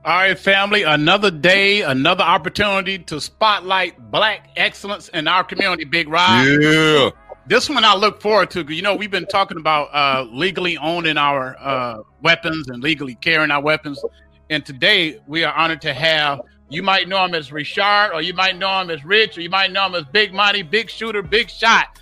All right, family, another day, another opportunity to spotlight Black excellence in our community, Big Rod. Yeah. This one I look forward to because, we've been talking about legally owning our weapons and legally carrying our weapons. And today we are honored to have, you might know him as Richard, or you might know him as Rich, or you might know him as Big Money, Big Shooter, Big Shot.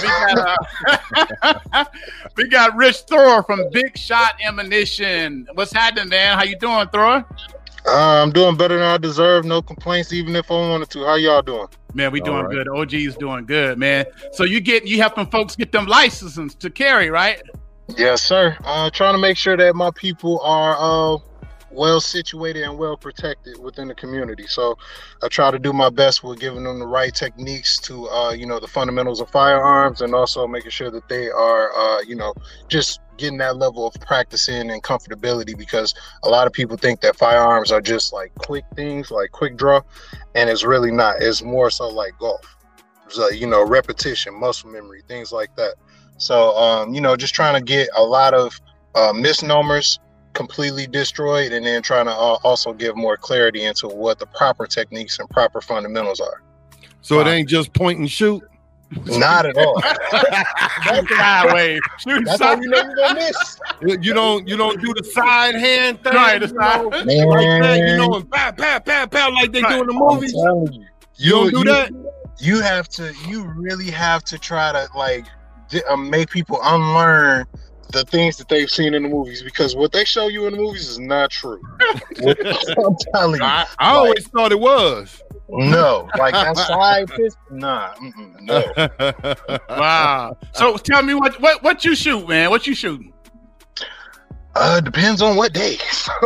We got Rich Thor from Big Shot Ammunition. What's happening, man? How you doing, Thor? I'm doing better than I deserve. No complaints, even if I wanted to. How y'all doing? Man, we doing good. OG's doing good, man. So you helping folks get them licenses to carry, right? Yes, sir. Trying to make sure that my people are well situated and well protected within the community. So I try to do my best with giving them the right techniques to, the fundamentals of firearms, and also making sure that they are, just getting that level of practicing and comfortability, because a lot of people think that firearms are just like quick things, like quick draw, and it's really not. It's more so like golf. So, repetition, muscle memory, things like that. So, just trying to get a lot of misnomers completely destroyed, and then trying to also give more clarity into what the proper techniques and proper fundamentals are. So it ain't just point and shoot? Not at all. That's sideways. That's how you know you're gonna miss. You don't do the side hand thing, right? The side, like that, and pow, pow, like they do in the movies. You don't do that. You really have to try to make people unlearn the things that they've seen in the movies, because what they show you in the movies is not true. I'm telling you. I always thought it was. No, like that side fist, nah, no. Wow. So tell me what you shoot, man? What you shooting? Depends on what day.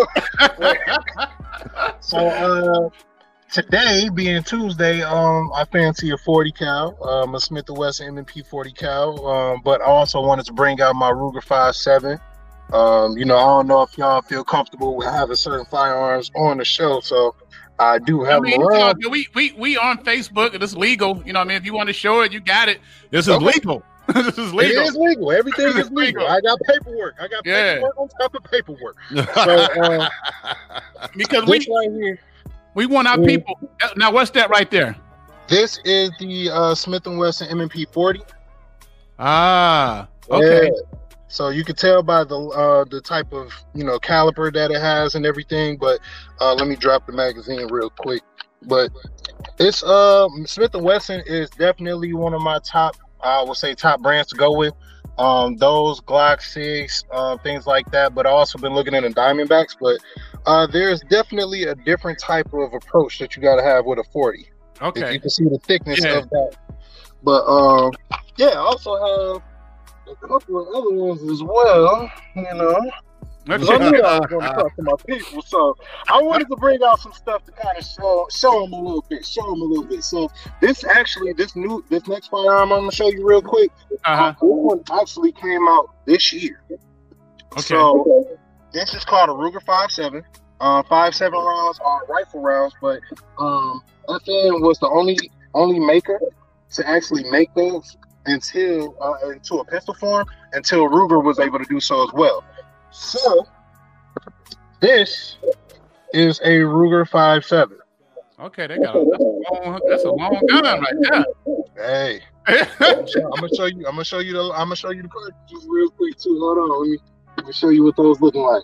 So today being Tuesday, I fancy a 40 cal, a Smith & Wesson M&P 40 cal, but I also wanted to bring out my Ruger 5.7. I don't know if y'all feel comfortable with having certain firearms on the show, so I do have them around. We on Facebook, and it's legal. If you want to show it, you got it. This is legal. This is legal. It is legal. Everything is legal. I got paperwork. Paperwork on top of paperwork. So, because right here, we want our people. Now, what's that right there? This is the Smith & Wesson M&P 40. Ah, okay. Yeah. So you can tell by the type of caliber that it has and everything. But let me drop the magazine real quick. But it's Smith & Wesson is definitely one of my top brands to go with. Those Glock 6, things like that. But I also been looking at the Diamondbacks. But there's definitely a different type of approach that you got to have with a 40. Okay. If you can see the thickness of that. But I also have a couple of other ones as well, I knew I was going to talk to my people, so I wanted to bring out some stuff to kind of show them a little bit. So this next firearm I'm going to show you real quick. This one actually came out this year. Okay. So this is called a Ruger 5.7. 5.7 rounds are rifle rounds, but FN was the only maker to actually make those into a pistol form, until Ruger was able to do so as well. So this is a Ruger 5.7. Okay, that's a long gun right there. Hey, I'm gonna show you the cartridges real quick too. Hold on, let me show you what those looking like.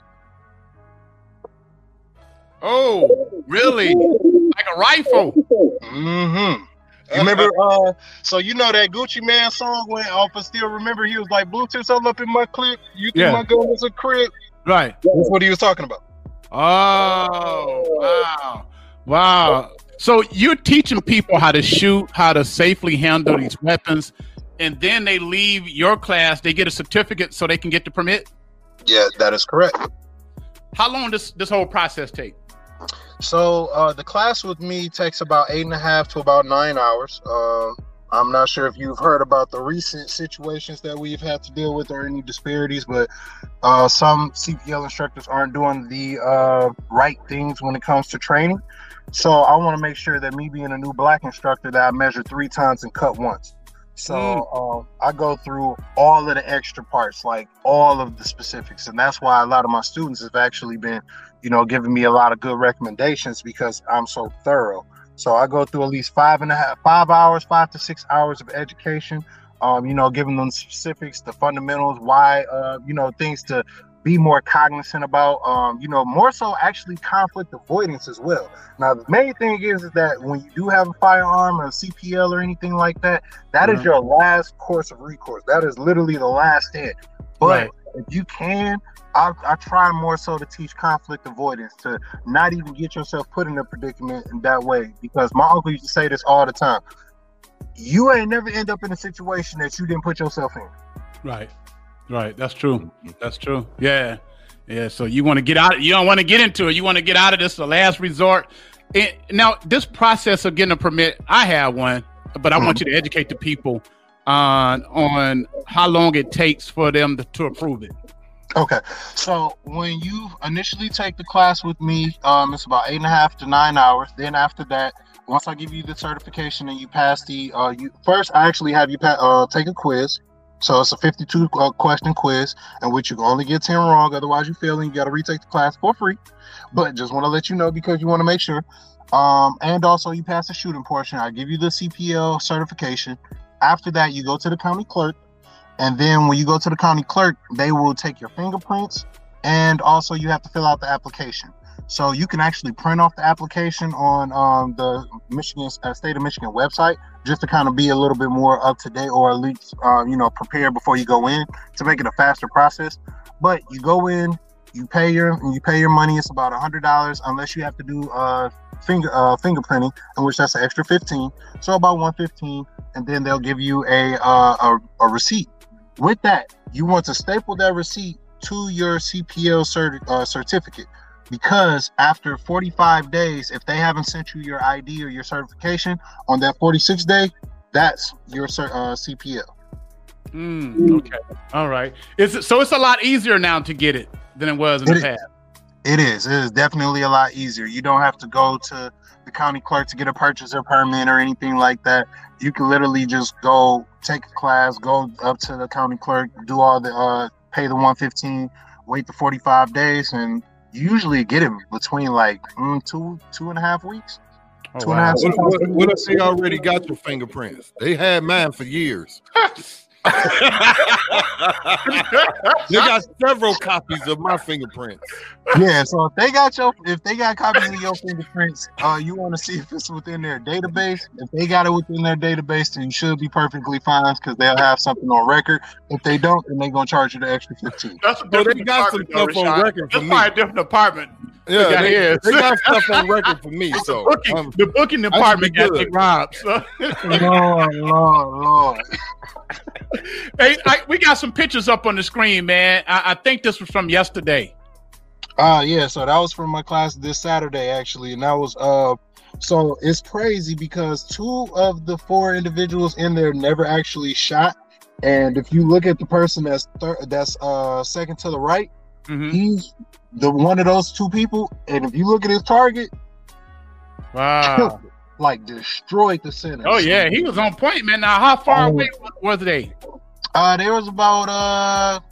Oh, really? Like a rifle? Mm-hmm. You remember, so that Gucci Mane song went off, but still remember he was like, Bluetooth all up in my clip. You think my gun was a crib? Right. That's what he was talking about. Oh, wow. So you're teaching people how to shoot, how to safely handle these weapons, and then they leave your class, they get a certificate so they can get the permit? Yeah, that is correct. How long does this whole process take? So the class with me takes about 8.5 to about 9 hours. I'm not sure if you've heard about the recent situations that we've had to deal with or any disparities, but some CPL instructors aren't doing the right things when it comes to training. So I want to make sure that me being a new black instructor, that I measure 3 times and cut once. So I go through all of the extra parts, like all of the specifics. And that's why a lot of my students have actually been, giving me a lot of good recommendations because I'm so thorough. So I go through at least 5 to 6 hours of education, giving them specifics, the fundamentals, why, things to be more cognizant about, more so actually conflict avoidance as well. Now, the main thing is that when you do have a firearm or a CPL or anything like that, that is your last course of recourse. That is literally the last hit. But if you can, I try more so to teach conflict avoidance, to not even get yourself put in a predicament in that way. Because my uncle used to say this all the time. You ain't never end up in a situation that you didn't put yourself in. Right. That's true. Yeah. So you want to get out. You don't want to get into it. You want to get out of this, the last resort. Now, this process of getting a permit, I have one, but I want you to educate the people on how long it takes for them to approve it. Okay, so when you initially take the class with me, it's about 8.5 to 9 hours. Then after that, once I give you the certification and you pass the, first I actually have you take a quiz. So it's a 52 question quiz in which you can only get 10 wrong. Otherwise you fail and you got to retake the class for free. But just want to let you know because you want to make sure. And also you pass the shooting portion. I give you the CPL certification. After that, you go to the county clerk. And then when you go to the county clerk, they will take your fingerprints, and also you have to fill out the application. So you can actually print off the application on the Michigan State of Michigan website, just to kind of be a little bit more up to date, or at least prepare before you go in to make it a faster process. But you go in, you pay your money. It's about $100 unless you have to do fingerprinting, in which that's an extra $15. So about $115, and then they'll give you a receipt. With that, you want to staple that receipt to your CPL certificate, because after 45 days, if they haven't sent you your ID or your certification on that 46th day, that's your CPL. Okay. All right. So it's a lot easier now to get it than it was in the past. It is. It is definitely a lot easier. You don't have to go to the county clerk to get a purchaser permit or anything like that. You can literally just go take a class, go up to the county clerk, do all the pay the $115, wait the 45 days, and you usually get it between like 2.5 weeks. Oh, 2.5 weeks. What if they already got your fingerprints? They had mine for years. They got several copies of my fingerprints. Yeah, so if they got copies of your fingerprints, you want to see if it's within their database. If they got it within their database, then you should be perfectly fine because they'll have something on record. If they don't, then they're gonna charge you the extra $15. That's a different they got some stuff on record for me. That's a different department. Yeah, they got stuff on record for me. So the booking department got you robbed. So. Lord. Hey, we got some pictures up on the screen, man. I think this was from yesterday. Yeah, so that was from my class this Saturday, actually. And that was so it's crazy because 2 of the 4 individuals in there never actually shot. And if you look at the person that's second to the right, he's the one of those 2 people. And if you look at his target, wow, like destroyed the center. Oh yeah, he was on point, man. Now, how far away was they? They was about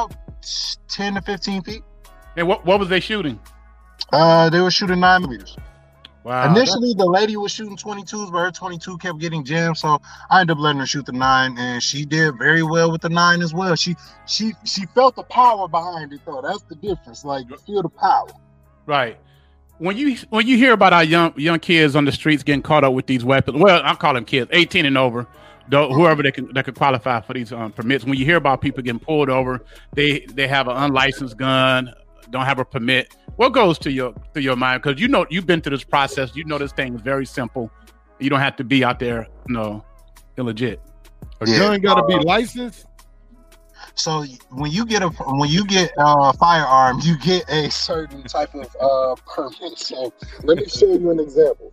10 to 15 feet. And what was they shooting? They were shooting 9mm. Wow. Initially, the lady was shooting 22s, but her 22 kept getting jammed, so I ended up letting her shoot the 9, and she did very well with the 9 as well. She felt the power behind it, though. That's the difference. Like, you feel the power. Right. When you hear about our young kids on the streets getting caught up with these weapons, well, I call them kids, 18 and over, whoever that could qualify for these permits. When you hear about people getting pulled over, they have an unlicensed gun, don't have a permit. What goes to your mind? Because you've been through this process. You know this thing is very simple. You don't have to be out there, illegit. A gun got to be licensed. So when you get a firearm, you get a certain type of permit. So let me show you an example,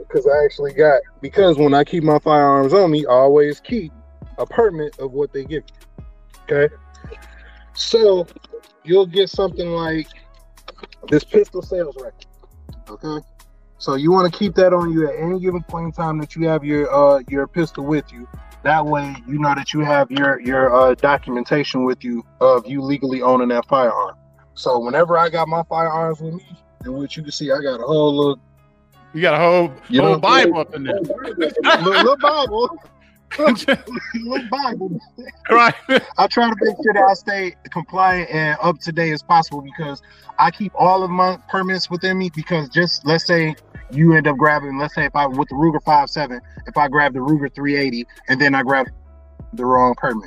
because when I keep my firearms on me, I always keep a permit of what they give you. Okay, so you'll get something like this pistol sales record. Okay, so you want to keep that on you at any given point in time that you have your pistol with you. That way, you know that you have your documentation with you of you legally owning that firearm. So whenever I got my firearms with me, in which you can see I got a whole little. You got a whole Bible up in there. little Bible. Little Bible. Right. I try to make sure that I stay compliant and up to date as possible because I keep all of my permits within me. Because just let's say you end up grabbing, let's say if I with the Ruger 5.7, if I grab the Ruger 380 and then I grab the wrong permit,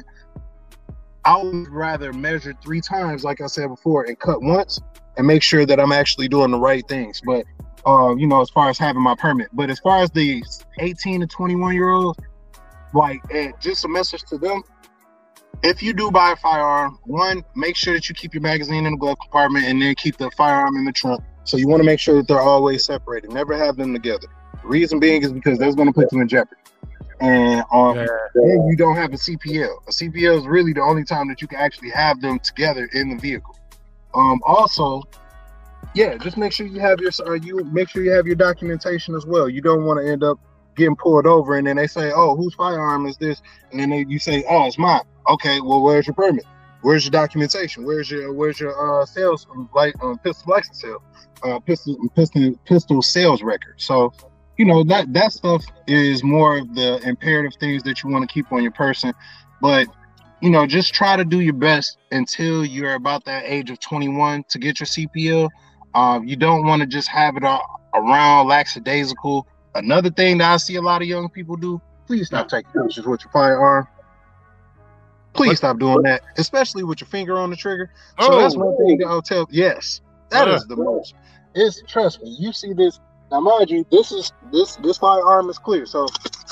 I would rather measure 3 times, like I said before, and cut once and make sure that I'm actually doing the right things. But you know, as far as having my permit, but as far as the 18 to 21-year-olds, like, just a message to them: if you do buy a firearm, one, make sure that you keep your magazine in the glove compartment, and then keep the firearm in the trunk. So you want to make sure that they're always separated. Never have them together. The reason being is because that's going to put you in jeopardy. And then you don't have a CPL. A CPL is really the only time that you can actually have them together in the vehicle. Also, yeah, just make sure you have your documentation as well. You don't want to end up getting pulled over and then they say, "Oh, whose firearm is this?" And then you say, "Oh, it's mine." Okay, well, where's your permit? Where's your documentation? Where's your sales pistol license sale, pistol sales record? So, you know, that stuff is more of the imperative things that you want to keep on your person. But, you know, just try to do your best until you're about that age of 21 to get your CPL. You don't want to just have it around lackadaisical. Another thing that I see a lot of young people do: please stop taking pictures with your firearm. Please stop doing that, especially with your finger on the trigger. So that's one thing that I'll tell. Yes, that is the most. Trust me. You see this now, mind you. This firearm is clear, so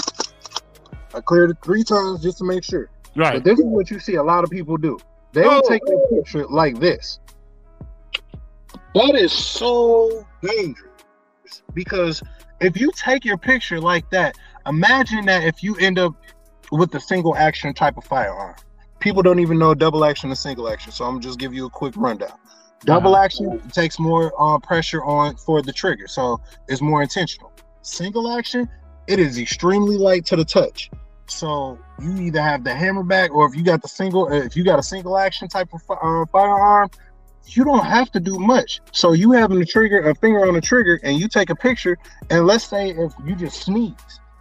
I cleared it 3 times just to make sure. Right. But this is what you see a lot of people do. They will take a picture like this. That is so dangerous because if you take your picture like that, imagine that if you end up with the single action type of firearm. People don't even know double action and single action, so I'm just give you a quick rundown. Double action takes more pressure on for the trigger, so it's more intentional. Single action, it is extremely light to the touch. So you either have the hammerback, or if you got a single action type of firearm, you don't have to do much. So you having a finger on the trigger, and you take a picture, and let's say if you just sneeze,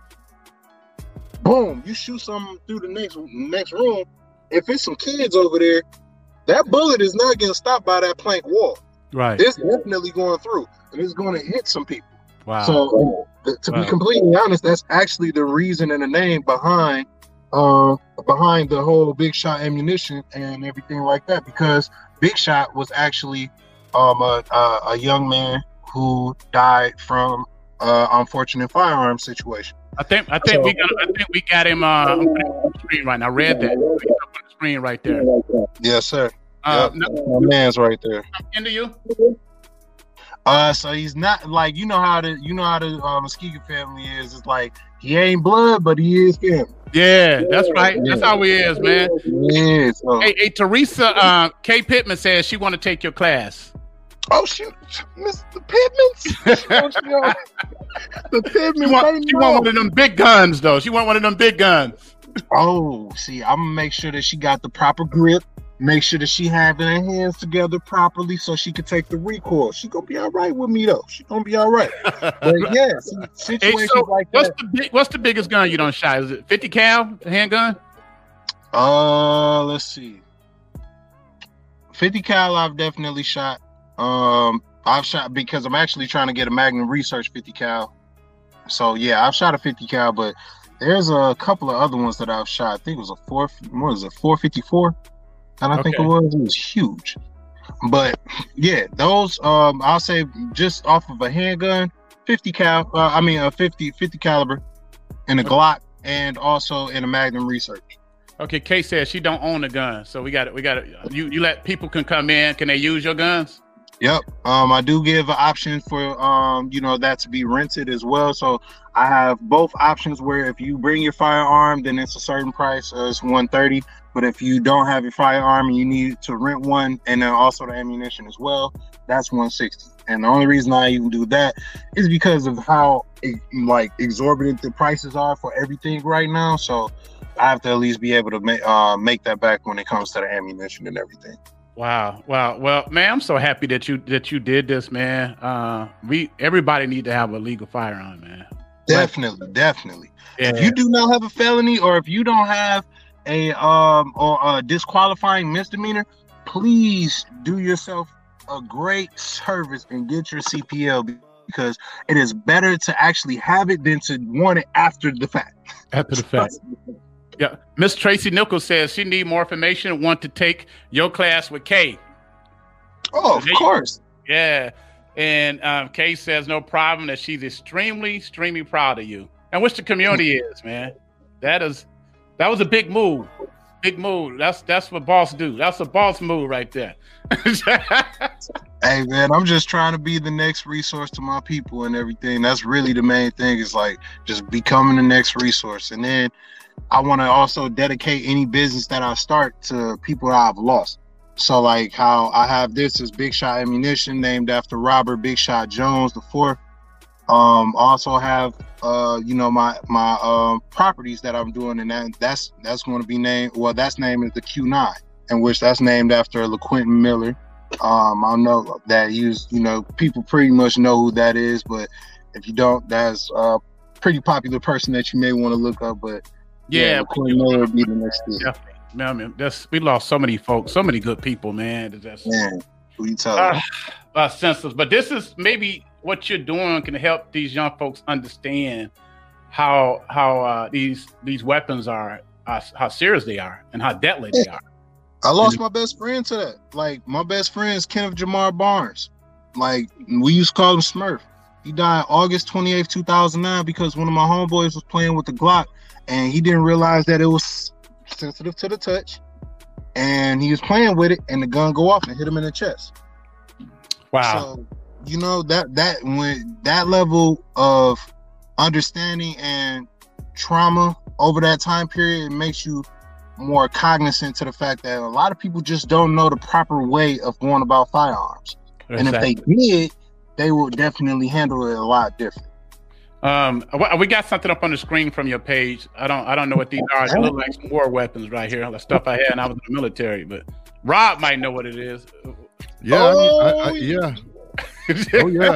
boom, you shoot something through the next room. If it's some kids over there, that bullet is not getting stopped by that plank wall. Right. It's definitely going through, and it's going to hit some people. Wow. So to be completely honest, that's actually the reason and the name behind the whole Big Shot ammunition and everything like that, because Big Shot was actually a young man who died from unfortunate firearm situation. I think we got him on the screen right now. I read that. He's up on the screen right there. Yes, sir. Yep. My man's right there. Into you? So he's not like you know how the Muskegee family is. It's like he ain't blood, but he is family. Yeah, that's right. Yeah. That's how he is, man. Yeah. So. Hey, Teresa K. Pittman says she want to take your class. Oh shoot, Mr. Pittman. The Pittman. She want one of them big guns, though. She want one of them big guns. Oh, see, I'm gonna make sure that she got the proper grip. Make sure that she having her hands together properly so she can take the recoil. She gonna be all right with me though. She gonna be all right. But yeah, situations like that. What's the biggest gun you don't shot? Is it 50 cal handgun? Let's see. 50 cal I've definitely shot. I've shot because I'm actually trying to get a Magnum Research 50 cal. So yeah, I've shot a 50 cal, but there's a couple of other ones that I've shot. I think it was a 454. And I think it was huge. But yeah, those I'll say just off of a handgun, 50 cal, a 50 caliber in a Glock, and also in a Magnum Research. Okay, Kay says she don't own a gun, so we got it. You let people can come in. Can they use your guns? Yep. I do give an option for that to be rented as well. So I have both options where if you bring your firearm, then it's a certain price, it's $130. But if you don't have your firearm and you need to rent one, and then also the ammunition as well, that's $160. And the only reason I even do that is because of how exorbitant the prices are for everything right now. So I have to at least be able to make that back when it comes to the ammunition and everything. Wow. Well, man, I'm so happy that you did this, man. Everybody need to have a legal firearm, man. Definitely. Yeah. If you do not have a felony, or if you don't have a disqualifying misdemeanor, please do yourself a great service and get your CPL, because it is better to actually have it than to want it after the fact. After the fact. Yeah. Miss Tracy Nichols says she need more information, want to take your class with Kay. Oh, of course. Yeah. And Kay says no problem, that she's extremely proud of you. And which the community is, man. That was a big move. Big move. That's what boss do. That's a boss move right there. Hey man, I'm just trying to be the next resource to my people and everything. That's really the main thing, is like just becoming the next resource. And then I want to also dedicate any business that I start to people that I've lost. So like how I have this is Big Shot Ammunition, named after Robert Big Shot Jones IV. Also have my properties that I'm doing, and that's going to be named, well, that's named as the Q9, in which that's named after LaQuentin Miller. I know that people pretty much know who that is, but if you don't, that's a pretty popular person that you may want to look up. But yeah, LaQuentin Miller would be the next thing. Definitely. Man, we lost so many folks, so many good people, man. Who you telling? Senseless. But this is maybe what you're doing can help these young folks understand how these weapons are, how serious they are, and how deadly they are. I lost my best friend to that. Like, my best friend is Kenneth Jamar Barnes. Like, we used to call him Smurf. He died August 28th, 2009, because one of my homeboys was playing with the Glock, and he didn't realize that it was sensitive to the touch, and he was playing with it, and the gun go off and hit him in the chest. Wow. So, that when that level of understanding and trauma over that time period, it makes you more cognizant to the fact that a lot of people just don't know the proper way of going about firearms. Exactly. And if they did, they will definitely handle it a lot different. We got something up on the screen from your page. I don't know what these are. They look like some war weapons right here. The stuff I had when I was in the military, but Rob might know what it is. Yeah, yeah. Oh yeah.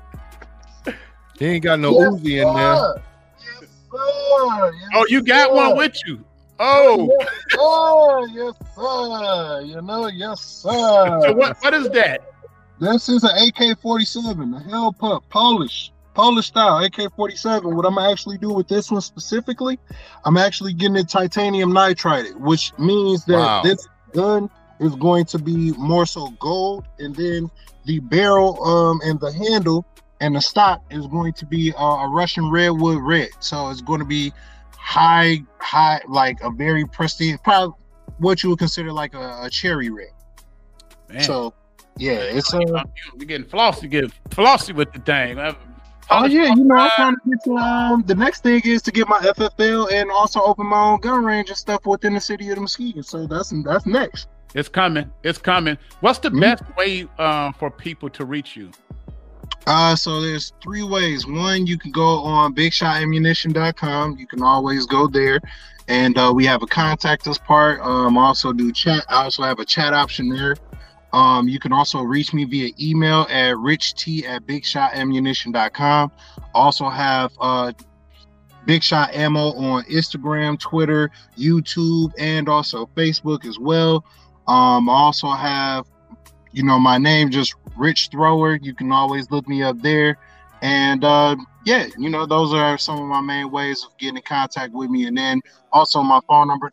He ain't got no Uzi in there. Yes, sir. Yes, oh, you got one with you. Oh. Yes, sir. Yes, sir. So what is that? This is an AK-47, a Hell Pup, Polish style AK-47. What I'm actually doing with this one specifically, I'm actually getting it titanium nitride, which means that this gun is going to be more so gold, and then the barrel and the handle and the stock is going to be a Russian redwood red. So it's going to be high, like a very pristine, probably what you would consider like a cherry red. Man. So yeah, it's we getting flossy with the thing. Oh yeah, I'm trying to get to, the next thing is to get my FFL and also open my own gun range and stuff within the city of the Muskegon. So that's next. It's coming. What's the best way for people to reach you? So there's 3 ways. One, you can go on BigShotAmmunition.com. You can always go there, and we have a contact us part. Also do chat. I also have a chat option there. You can also reach me via email at richt@BigShotAmmunition.com. Also have Big Shot Ammo on Instagram, Twitter, YouTube, and also Facebook as well. I also have, my name, just Rich Thrower. You can always look me up there. And those are some of my main ways of getting in contact with me. And then also my phone number,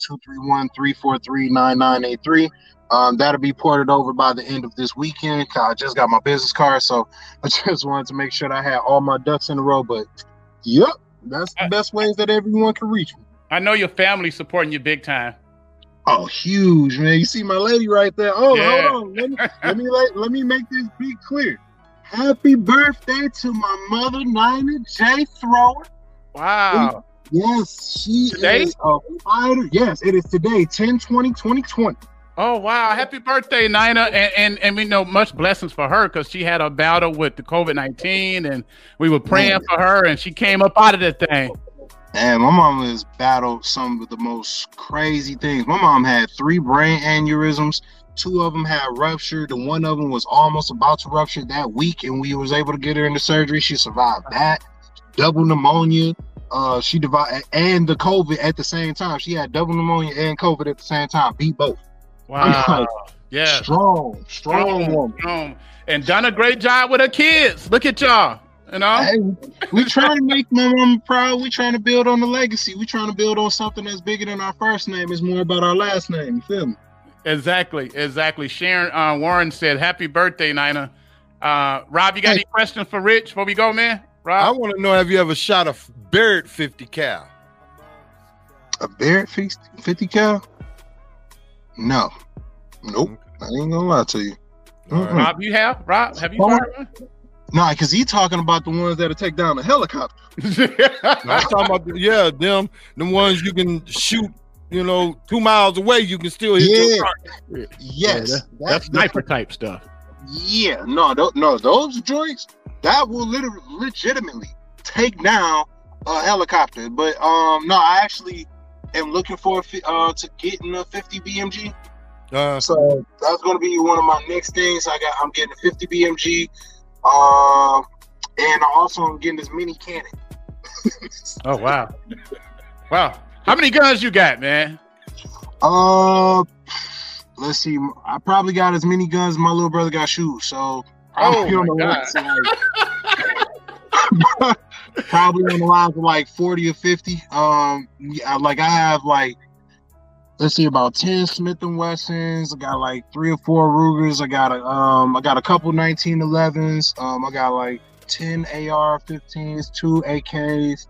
231-343-9983. That'll be ported over by the end of this weekend. I just got my business card, so I just wanted to make sure that I had all my ducks in a row. But yep, that's the best ways that everyone can reach me. I know your family supporting you big time. Oh, huge, man! You see my lady right there. Oh, yeah. Hold on. Let me make this be clear. Happy birthday to my mother, Nina J. Thrower. Wow. Yes, she is a fighter. Yes, it is today, 10/20/2020. Oh wow! Happy birthday, Nina, and we know much blessings for her because she had a battle with the COVID-19, and we were praying for her, and she came up out of that thing. And my mom has battled some of the most crazy things. My mom had 3 brain aneurysms. 2 of them had ruptured, and 1 of them was almost about to rupture that week, and we was able to get her into surgery. She survived that. Double pneumonia. She divided and the COVID at the same time. She had double pneumonia and COVID at the same time. Beat both. Wow. Yeah. Strong woman. Strong. And done a great job with her kids. Look at y'all. You know, hey, we trying to make my mama proud. We trying to build on the legacy. We trying to build on something that's bigger than our first name. It's more about our last name. You feel me? Exactly. Sharon Warren said, "Happy birthday, Nina." Rob, you got any questions for Rich before we go, man? Rob, I want to know, have you ever shot a Barrett 50 cal? A Barrett 50 cal? No. Nope. I ain't gonna lie to you. Rob, you have? Rob, have you fired one? No, because he's talking about the ones that'll take down the helicopter. I'm talking about, them ones you can shoot, 2 miles away, you can still hit your target. Yes. Yeah, that's sniper type stuff. Yeah, no, those joints, that will legitimately take down a helicopter. But no, I actually am looking for to get in a 50 BMG. So that's going to be one of my next things. I'm getting a 50 BMG. And I also am getting this mini cannon. Oh wow. How many guns you got, man? Let's see. I probably got as many guns as my little brother got shoes. So probably on the lines of like 40 or 50. I have let's see, about 10 Smith & Wessons. I got like 3 or 4 Rugers. I got a couple 1911s. I got like 10 AR-15s, 2 AKs,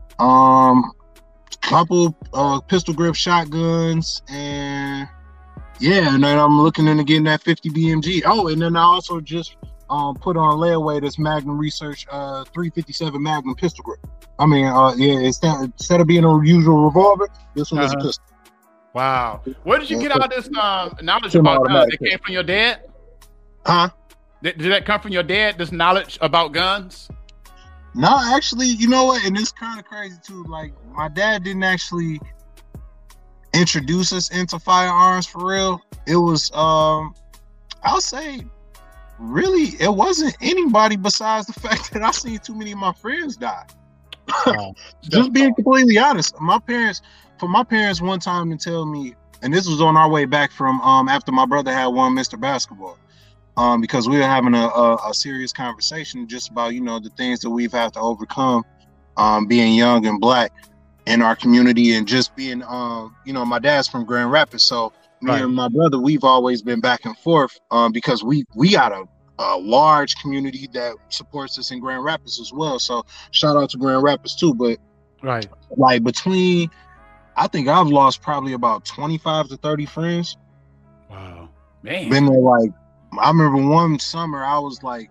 couple pistol grip shotguns, and and then I'm looking into getting that 50 BMG. Oh, and then I also just put on layaway this Magnum Research 357 Magnum pistol grip. I mean, instead of being a usual revolver, this one is a pistol. Wow. Where did you get all this knowledge about guns? It came from your dad? Huh? Did that come from your dad, this knowledge about guns? No, actually, you know what? And it's kind of crazy, too. Like, my dad didn't actually introduce us into firearms for real. It was, I'll say, really, it wasn't anybody besides the fact that I seen too many of my friends die. Just being completely honest. For my parents one time to tell me, and this was on our way back from after my brother had won Mr. Basketball, because we were having a serious conversation just about the things that we've had to overcome, being young and black in our community, and just being my dad's from Grand Rapids, so me and my brother, we've always been back and forth because we got a large community that supports us in Grand Rapids as well. So shout out to Grand Rapids too. But like between, I think I've lost probably about 25 to 30 friends. Wow, man. Been there like, I remember one summer it was like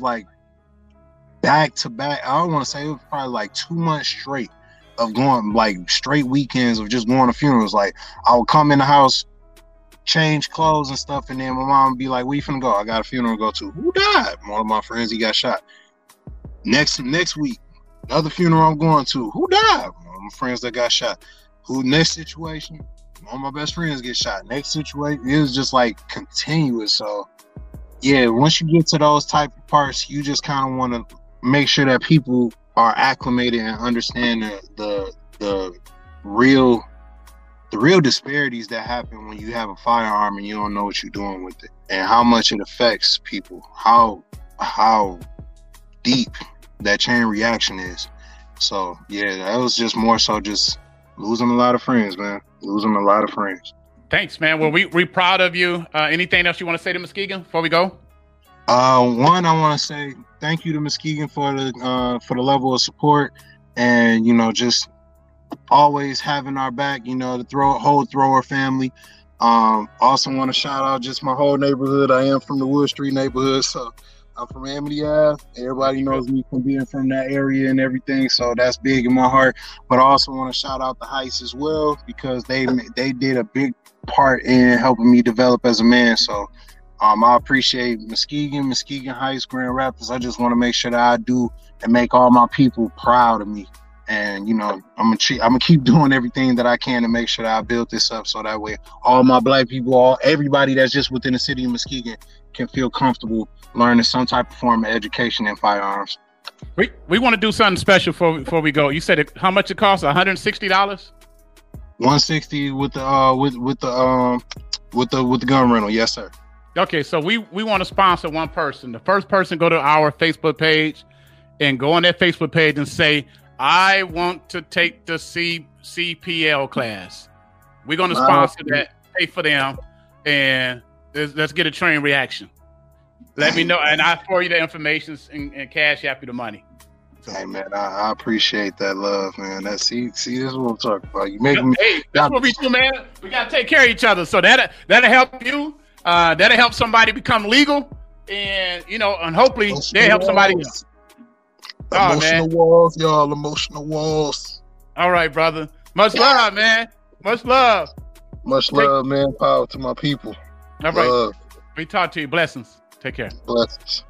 back to back. I don't want to say, it was probably like 2 months straight of going, like straight weekends of just going to funerals. Like I would come in the house, change clothes and stuff, and then my mom would be like, "Where you finna go?" "I got a funeral to go to." "Who died?" "One of my friends, he got shot." Next week, another funeral I'm going to. "Who died?" "One of my friends that got shot." Next situation, one of my best friends get shot. Next situation, it was just like continuous. So yeah, once you get to those type of parts, you just kind of want to make sure that people are acclimated and understand the real disparities that happen when you have a firearm and you don't know what you're doing with it, and how much it affects people, how deep that chain reaction is. So yeah, that was just more so just losing a lot of friends, man. Losing a lot of friends. Thanks, man. Well, we proud of you. Anything else you want to say to Muskegon before we go? One, I want to say thank you to Muskegon for the level of support, and just always having our back. The whole thrower family. Also want to shout out just my whole neighborhood. I am from the Wood Street neighborhood, so I'm from Amity Ave. Everybody knows me from being from that area and everything, so that's big in my heart. But I also want to shout out the Heights as well, because they did a big part in helping me develop as a man. So I appreciate Muskegon Heights, Grand Rapids. I just want to make sure that I do and make all my people proud of me And I'm gonna keep doing everything that I can to make sure that I build this up, so that way all my Black people, everybody that's just within the city of Muskegon, can feel comfortable learning some type of form of education in firearms. We want to do something special before we go. You said how much it costs? $160. $160 with the gun rental. Yes, sir. Okay, so we want to sponsor one person. The first person go to our Facebook page and go on that Facebook page and say, I want to take the CPL class. We're going to sponsor that, pay for them, and let's get a train reaction. Let me know, and I forward you the information and cash app you the money. So. Hey man, I appreciate that love, man. See, this is what I'm talking about. You make me. Hey, that's what we do, man. We gotta take care of each other. So that'll help you. That'll help somebody become legal, and and hopefully they help somebody else. Emotional walls, y'all. Emotional walls. All right, brother. Much love, man. Much love. Much love, man. Power to my people. All right. We talk to you. Blessings. Take care. Blessings.